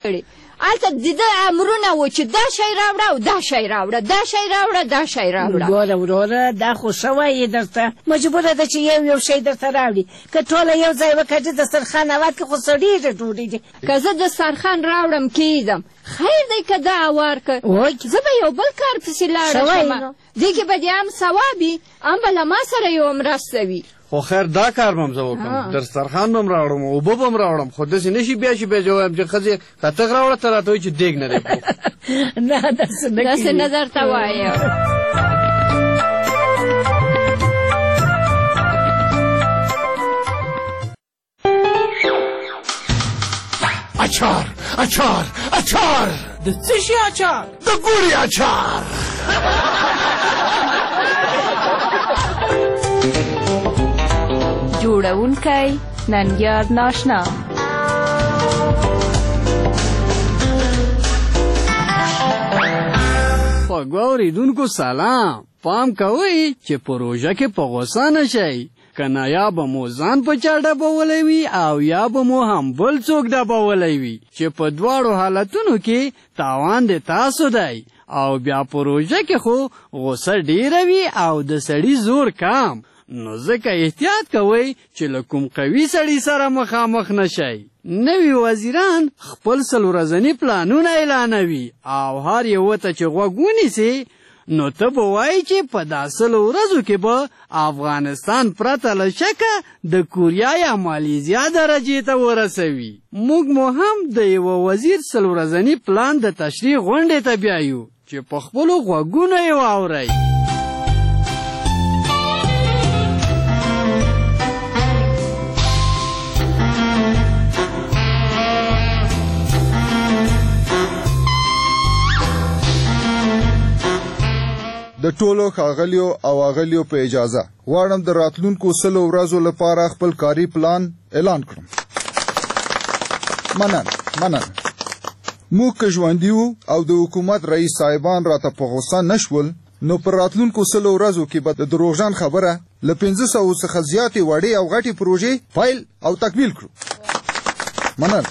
هلته د ده امرونه و چې دا شی راوړه او دا شی راوړه، دا شی راوړه، دا شی راوړه. ګوره وروره دا خو ښه وایي درته، مجبوره ده چې یو شی درته راوړي. که ټوله یو ځای وکړي دسترخوان هوار کړي خو سړېږي ډوډۍ دي. که زه دسترخوان راوړم کېږدم، خیر دی که دا هوار کړ، زه به یو بل کار پسې لاړه شم، دې کې به دې هم ثواب وي، هم به له ما سره یوه مرسته وي. خو خیر دا کار به هم زه وکړم، دسترخوان به هم راوړم، اوبه به هم راوړم، خو داسې نه شي بیا چې بیا جواب چې ښځې کتغ راوړه ته راته وایي چې دیګ نه دی پوخ. نه داسې نه درته وایم. اچار اچار اچار. د څه شي اچار؟ د ګوړې اچار. جوړونکی ننګیار ناشنا. خوږو اورېدونکو سلام، پام کوئ چې پروژه کې په غوسه نه شئ، کنه یا به مو ځان په چا ډبولی وي او یا به مو هم بل څوک ډبولی وي، چې په دواړو حالتونو کې تاوان د تاسو دی، او بیا پروژه کې خو غوسه ډیره وي او د سړي زور کم، نو ځکه احتیاط کوئ چې له کوم قوي سړي سره مخامخ نشئ. نوي وزیران خپل 100 ورځني پلانونه اعلانوي او هر یوه ته چې غوږ ونیسي نو ته به وایي چې په دا 100 ورځو کې به افغانستان پرته له شکه د کوریا یا مالیزیا درجې ته ورسوي. موږ مو هم د یوه وزیر 100 ورځني پلان د تشریح غونډې ته بیایو چې په خپلو غوږونو یې واورئ. د ټولو ښاغلیو او اغلیو په اجازه غواړم د راتلونکو 100 ورځو لپاره خپل کاري پلان اعلان کړم. منن موږ که ژوندي وو او د حکومت رئیس صاحبان راته په غوسه نه شول نو په راتلونکو 100 ورځو کې به د دروغجن خبره له 500 څخه زیاتې وړې او غټې پروژې فایل او تکمیل کړو. منن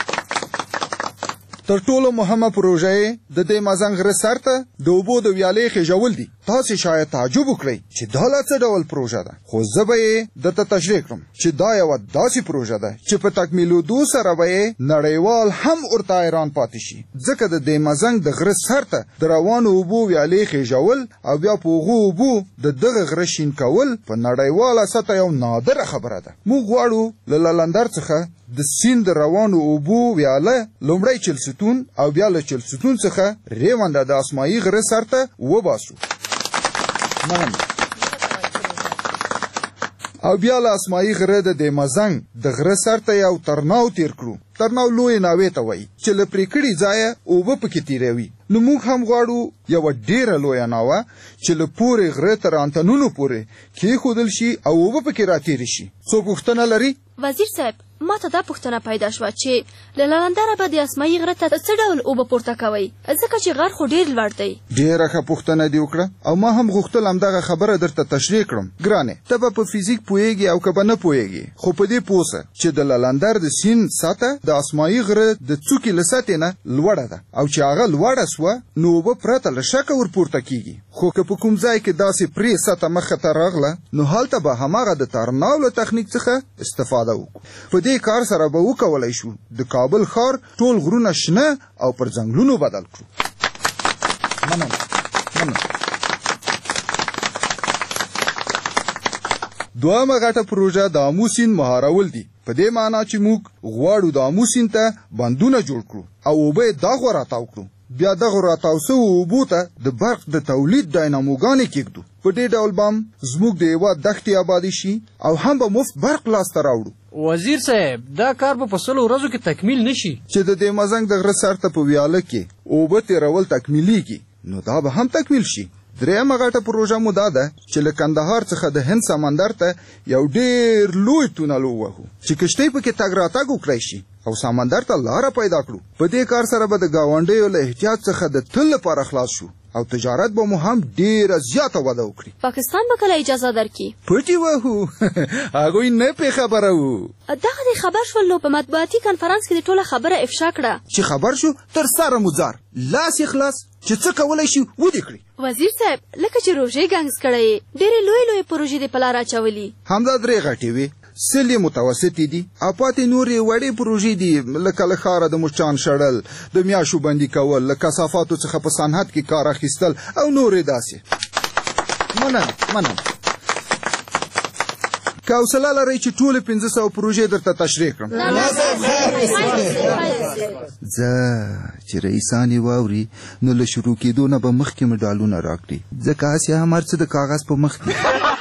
تر ټولو مهمه پروژه د دې مازنګ غره سر ته د اوبو د ویالې خېژول دي. تاسې شاید تعجب وکړئ چې دا لا څه ډول پروژه ده، خو زه به یې درته تشریح کړم چې دا یوه داسې پروژه ده چې په تکمیلېدو سره به یې نړیوال هم ورته حیران پاتې شي، ځکه د دې مازنګ د غره سر ته د روانو اوبو ویالې خېژول او بیا په هغو اوبو د دغه غره شین کول په نړیواله سطحه یو نادره خبره ده. موږ غواړو له لندر څخه د سیند روانو اوبو ویاله لومړی چلستون او بیا له چلستون څخه ریونده د اسمایي غره سر ته وباسو، او بیا له اسمایي غره د مازنګ د غره سر ته یو ترناو تیر کړو. ترناو لوی ناوې ته وایي چې له پرې کړي ځایه اوبه پکې تیروي. نو موږ هم غواړو یوه ډېره لویه ناوه چې له پورې غره تر انتنونو پورې کېښودل شي او اوبه پکې راتېرې شي. څو پوښتنه لري؟ وزیر صاحب ما ته دا پوښتنه پیدا شوه چې له لندره به د اسمایي غره ته څه ډول اوبه پورته کوئ، ځکه چې غر خو ډېر لوړ دی. ډېره ښه پوښتنه دې وکړه او ما هم غوښتل همدغه خبره درته تشریح کړم. ګرانې ته به په فیزیک پوهېږې او که به نه پوهېږې، خو په دې پوه سه چې د لندر د سیند سطحه د اسمایي غره د څوکې له سطحې نه لوړه ده، او چې هغه لوړه سوه نو اوبه پرته له شکه ورپورته کېږي. خو که په کوم ځای کې داسې پرې سطحه مخه ته راغله نو هلته به هماغه د ترناو له تخنیک څخه استفاده وکړو. په دې کار سره به وکولای شو د کابل ښار ټول غرونه شنه او پر ځنګلونو بدل کړو. دویمه غټه پروژه د آمو سیند مهارول دي. په دې معنا چې موږ غواړو د آمو سیند ته بندونه جوړ کړو او اوبه یې دغو راتاو کړو، بیا دغو راتاو سوو اوبو ته د برق د تولید ډایناموګانې کېږدو. په دې ډول به هم زموږ د هېواد دښتې آبادې شي او هم به مفت برق لاسته راوړو. وزیر صاحب دا کار به په 100 ورځو کې تکمیل نشي. چې د دې مازنګ د غره سر ته په ویاله کې اوبه تېرول تکمیلیږي نو دا به هم تکمیل شي. درېیمه غټه پروژه مو دا ده چې له کندهار څخه د هند سمندر ته یو ډېر لوی تونل ووهو چې کشتۍ پکې تګ راتګ وکړی شي او سمندر ته لاره پیدا کړو. په دې کار سره به د ګاونډیو له احتیاط څخه د تل لپاره خلاص شو او تجارت به مو هم ډیره زیاته وده وکړي. پاکستان به کله اجازه درکړي؟ پټي وهو هغوی نه پې خبره وو. دغه دې خبر شول نو په مطبوعاتي کنفرانس کې د ټوله خبره افشا کړه. چې خبر شو تر سره مزار لاس اخلاص چې څه کولی شي ودې کړي. وزیر صاحب لکه چې روژې ګنګس کړی ډېرې لوی پروژې دې په لار اچولي. همدا درې غټې وې، سلې متوسطې دي او پاتې نورې وړې پروژې دي، لکه له ښاره د مچان شړل، د میاشو بندي کول، له کثافاتو څخه په صنعت کې کار اخیستل او نورې داسې. مننه که حوصله لرئ چې ټولې 500 پروژې درته تشریح کړم. زه چې رئیسان یې واوري نو له شروع کېدو نه به مخکې مډالونه راکړي، ځکه هسې هم هر څه د کاغذ په مخ کې.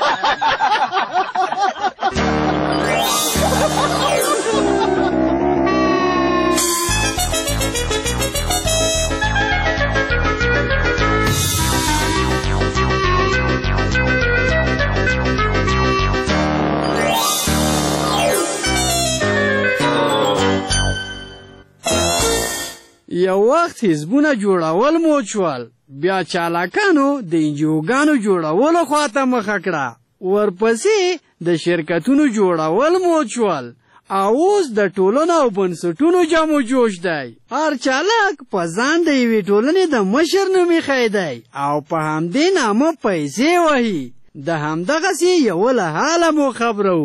یو وخت حزبونه جوړول موج شول، بیا چالاکانو د انجیوګانو جوړولو خواته مخه کړه، ورپسې د شرکتونو جوړول موج شول، او اوس د ټولنو او بنسټونو جام و جوش دی. هر چالاک په ځان د یوې ټولنې د مشر نوم ایښی دی او په همدې نامه پیسې وهي. د همدغسې یوه له حاله مو خبرو.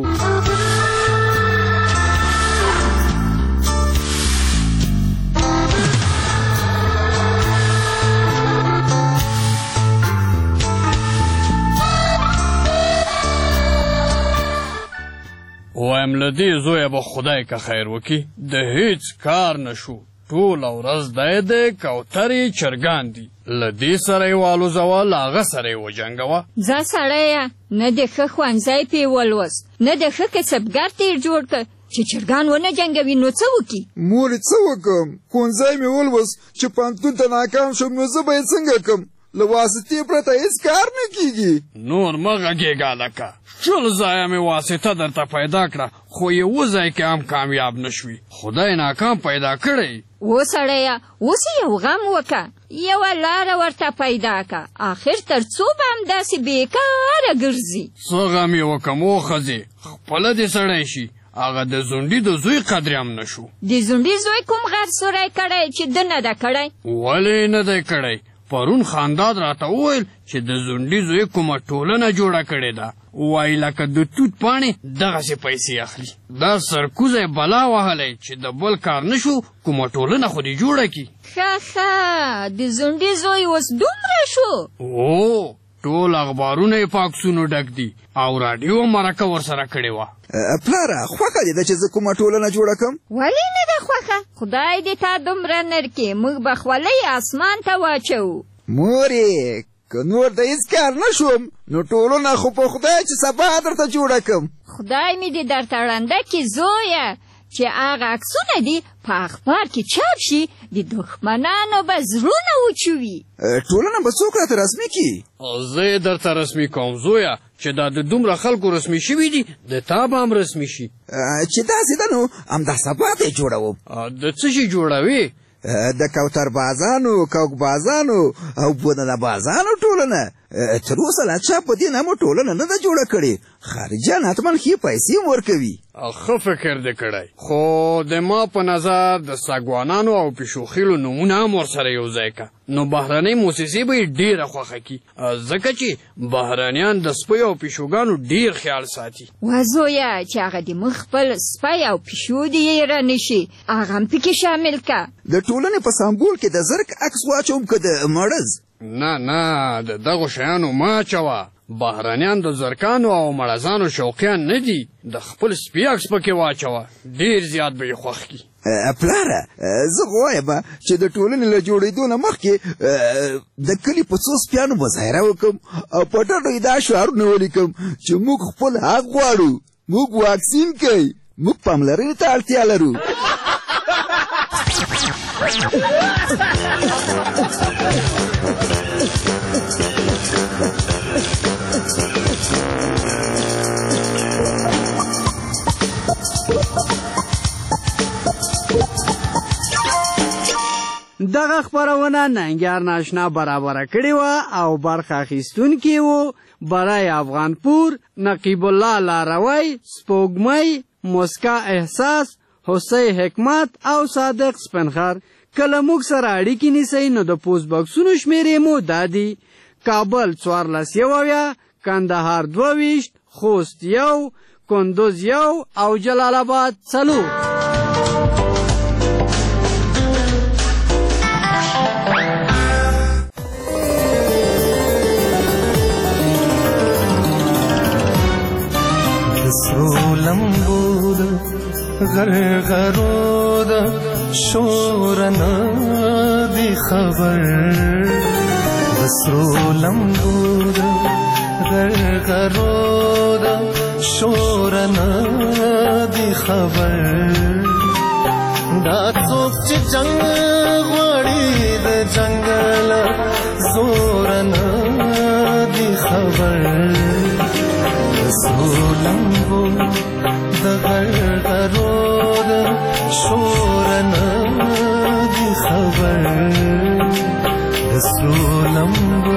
وایم له دې زویه به خدای که خیر وکړي، د هیڅ کار نشو، ټوله ورځ دی کوترې چرګان دي، له دې سره یې والوځوه، له هغه سره یې وجنګوه. ځه سړیه، نه د ښه ښوونځی پې ولوست، نه د ښه کسبګر تېر جوړ کړ چې چرګان ونه جنګوي، نو څه وکړي؟ مورې څه وکړم؟ ښوونځی مې ولوست چې پوهنتون ته ناکام شم، نو زه به یې څنګه کړم؟ له واسطې پرته هېڅ کار نه کېږي. نور مه غږېږه لکه 10 ځایه مې واسطه درته پیدا کړه، خو یوه ځای کې هم کامیاب نه شوي. خدای ناکام پیدا کړی. و سړیه، اوس یو غم وکړه، یوه لاره ورته پیدا کړه، آخر تر څو به همداسې بېکاره ګرځي. څه غم یې وکړم او ښځې، خپله دې سړی شي. هغه د زونډي د زوی قدر هم نه شو. د زونډي زوی کوم غر سوری کړی چې ده نه ده کړی؟ ولې نه دی کړی؟ پرون خانداد راته وویل چې د زونډي زوی کومه ټولنه جوړه کړې ده، وایي لکه د توت پاڼې دغسې پیسې اخلي. دا سرکوزی بلا وهلی چې د بل کار نه شو، کومه ټولنه خو دې جوړه کړي. ښه د زونډي زوی اوس دومره شو؟ او ټول اخبارونه یې په عکسونو ډک دي او راډیو مرکه ورسره کړې وه. پلاره خوښه دې ده چې زه کومه ټولنه جوړه کړم؟ ولې نه ده خوښه؟ خدای دې تا دومره نرکې، موږ به خولۍ اسمان ته واچوو. مورې که نور د هېڅ کار نه شوم نو ټولنه خو په خدای چې سبا درته جوړه کړم. خدای مې دې درته ړنده کړي زویه، چې هغه عکسونه دي په اخبار کې چاپ شي، د دښمنانو به زړونه وچوي. ټولنه به څوک راته رسمي کړي؟ زه یې درته رسمي کوم زویه، چې دا د دومره خلکو رسمي شوي دي، د تا به هم رسمي شي. چې داسې ده نو همدا سبا ته یې جوړوم. د څه شي جوړوي؟ د کوتر بازانو، کوک بازانو او بوننه بازانو ټولنه. تر اوسه لا چا په دې نامه ټولنه نه ده جوړه کړې. خارجیان حتما ښې پیسې هم ورکوي. ښه فکر دې کړی، خو د ما په نظر د ساګوانانو او پیشوخیلو نومونه هم ورسره یو ځای که، نو بهرنۍ موسسې به یې ډېره خوښه کړي، ځکه چې بهرنیان د سپیو او پیشوګانو ډېر خیال ساتي. وزویه چې هغه د موږ خپل سپی او پیشو دې یې رانه شي، هغه هم پکې شامل که. د ټولنې په سامبول کې د زرک عکس واچوم که د مړز؟ نه د دغو شیانو مه اچوه. بهرنیان د زرکانو او مړزانو شوقیان نه دي، د خپل سپي عکس پکې واچوه، ډېر زیات به یې خوښ کړي. پلاره زه خو وایم چې د ټولنې له جوړېدو نه مخکې د کلي په څو سپیانو مظاهره وکړم او په ټټو یې دا شعارونه ولیکم چې موږ خپل حق غواړو، موږ واکسین کوي، موږ پاملرنې ته اړتیا لرو. دغه خپرونه ننګیار ناشنا برابره کړې وه او برخه اخیستونکي وو برای افغانپور، نقیب الله لاروی، سپوږمۍ، مسکا احساس، حسی حکمت او صادق سپنخر. کله موږ سره اړیکې نیسئ نو د پوسټ بکسونو شمیرې مو دا دي: کابل 1470، کندهار 22، خوست 1، کندوز 1 او جلال آباد 4. سرو لمبو د غرغرو د شورنا دی خبر، سرو لمبو د غرغرو د شورنا دی خبر. دا څوک چې جنگ غواړي د جنگل زورنا دی خبر، سرو لمبو د غرغرو د شورنا دی خبر، سرو لمبو.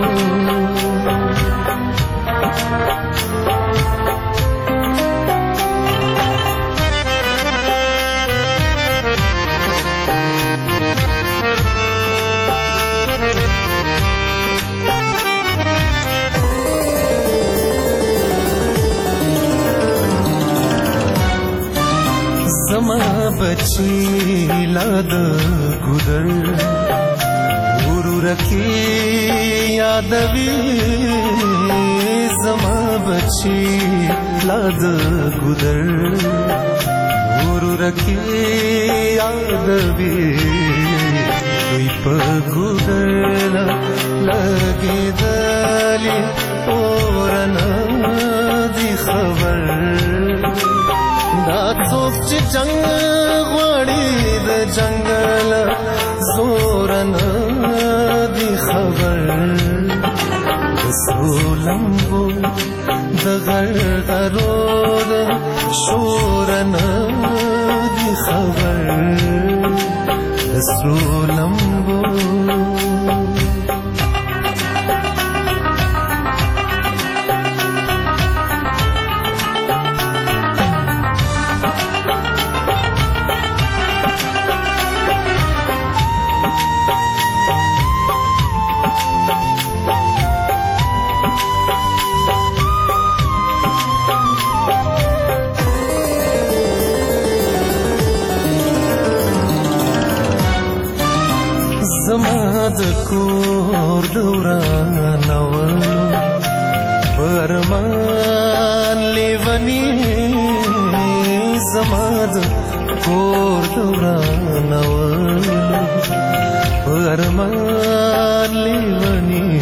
زما بچی لاد گدر غرور کی یادوی، زما بچی لاد گدر غرور کی یادوی، کوئی پا گدر لگی دلی اورنا دی خبر. دا څوک چې جنگ غواړي د جنگل زورنا دی خبر، سرو لمبو د غرغرو د شورنا دی خبر، سرو لمبو. زما د کور دورانولو پرمان لیونی، زما د کور دورانولو پرمان لیونی،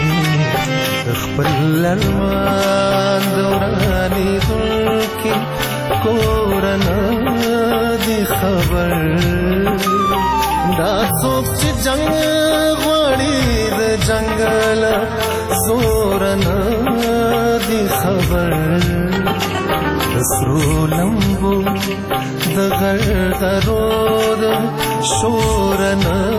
خپل ارمان دورانی دلکی کورنا دی خبر. دا څوک چې جنگ غواړي د جنگل زورنا دی خبر، سرو لمبو د غرغرو د شورنا